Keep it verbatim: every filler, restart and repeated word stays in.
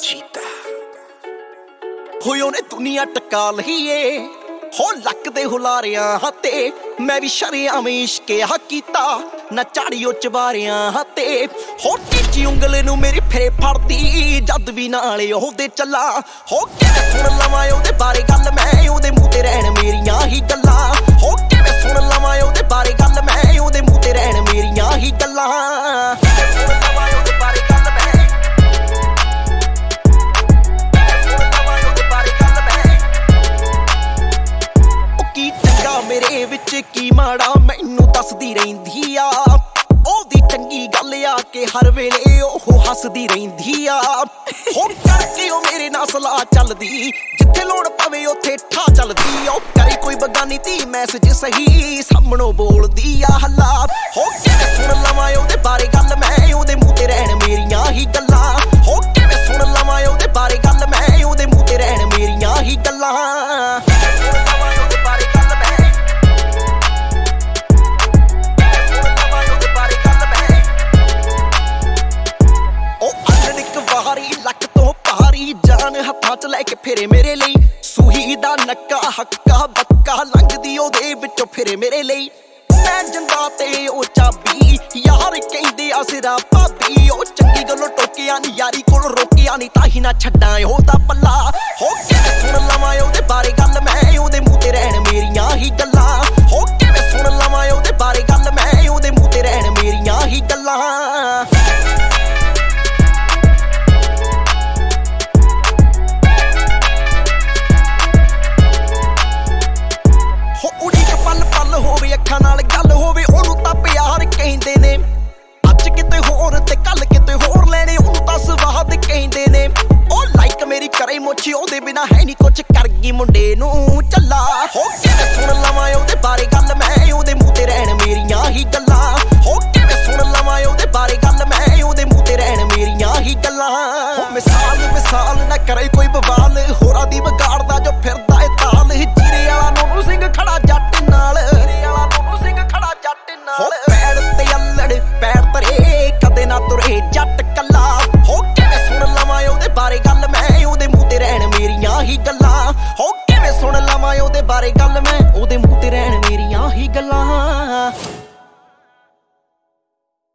चीता होए ओने दुनिया टका लही ए हो लकदे हुलारियां हाते मैं भी शरेआम इश्के हा कीता ना झाड़ियो चबारियां हाते हो टीची उंगल नू मेरी फेरे फड़दी जद भी नाले ओहदे चला हो किवें सुन लवां ओहदे बारे गल मैं ओहदे मूंह ते रहण मेरियां ही गल्लां हो किवें सुन लवां ओहदे बारे गल मैं ओहदे मूंह ते रहण मेरियां ही गल्लां मेरे विच की माड़ा मैनू दसदी रहिंदी आ ओदी चंगी गल आ के हर वेले ओह हसदी रहिंदी आ हो करके ओ मेरे नाल सलाह चलदी जिथे लोड़ पवे उथे ठा चलदी ओ करे कोई बगानी धी मैसेज सही सामणों बोलदी आ हल्ला हो किवें सुन लवां ओहदे बारे गल मैं ओहदे मूंह ते रहण मेरियां ही गल्लां हो किवें सुन लवां ओहदे बारे गल मैं ओहदे मूंह ते रहण मेरियां ही गल्लां लक तो पहारी जान हत्थां च लैके फिरे मेरे लई सूही दा नक्का हक्का बक्का लंघदी ओहदे विचों फिरे मेरे लई मैं जिंदा ते ओ चाबी यार कहंदे आ सिरा भाबी ओ चंगी गल्लों टोकिया नी यारी कोल रोकिया नी ताही ना छड्डां ओहदा पल्ला हो किवें सुन लवां ओहदे बारे गल मैं ओहदे मूंह ते रहण मेरियां ही गल्लां हो किवें सुन लवां ओहदे बारे गल मैं ओहदे मूंह ते रहण मेरियां ही गल्लां ਅੱਖਾਂ ਨਾਲ ਗੱਲ ਹੋਵੇ ਉਹਨੂੰ ਤਾਂ ਪਿਆਰ ਕਹਿੰਦੇ ਨੇ ਅੱਜ ਕਿਤੇ ਹੋਰ ਤੇ ਕੱਲ ਕਿਤੇ ਹੋਰ ਲੈਣੇ ਉਹਨੂੰ ਤਾਂ ਸਵਾਦ ਕਹਿੰਦੇ ਨੇ ਉਹ ਲਾਈਕ ਮੇਰੀ ਕਰੇ ਮੋਛੀ ਉਹਦੇ ਬਿਨਾ ਹੈ ਨਹੀਂ ਕੁਛ ਕਰ ਗਈ ਮੁੰਡੇ ਨੂੰ ਚੱਲਾ ਹੋ ਕਿਵੇਂ ਸੁਣ ਲਵਾਂ ਉਹਦੇ ਬਾਰੇ ਗੱਲ ਮੈਂ ਉਹਦੇ ਮੂੰਹ ਤੇ ਰਹਿਣ ਮੇਰੀਆਂ ਹੀ ਗੱਲਾਂ ਹੋ ਕਿਵੇਂ ਸੁਣ ਲਵਾਂ ਉਹਦੇ ਬਾਰੇ ਗੱਲ ਮੈਂ ਉਹਦੇ ਮੂੰਹ ਤੇ ਰਹਿਣ ਮੇਰੀਆਂ ਹੀ ਗੱਲਾਂ ਹੋ ਮਿਸਾਲ ਮਿਸਾਲ ਨਾ ਕਰੇ ਕੋਈ ਬਵਾਲ ਹੋਰਾਂ ਦੀ ਵਿਗਾੜਦਾ ਜੋ ਫਿਰ